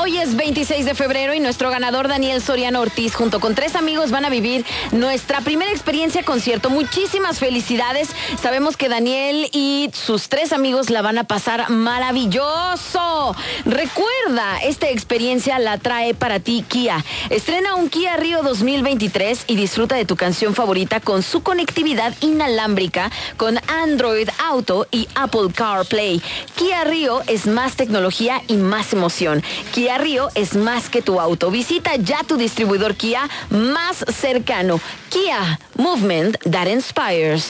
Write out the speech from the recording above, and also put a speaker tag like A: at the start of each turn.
A: Hoy es 26 de febrero y nuestro ganador Daniel Soriano Ortiz junto con 3 amigos van a vivir nuestra primera experiencia concierto. Muchísimas felicidades. Sabemos que Daniel y sus 3 amigos la van a pasar maravilloso. Recuerda, esta experiencia la trae para ti Kia. Estrena un Kia Rio 2023 y disfruta de tu canción favorita con su conectividad inalámbrica con Android Auto y Apple CarPlay. Kia Rio es más tecnología y más emoción. Kia Rio es más que tu auto. Visita ya tu distribuidor Kia más cercano. Kia, movement that inspires.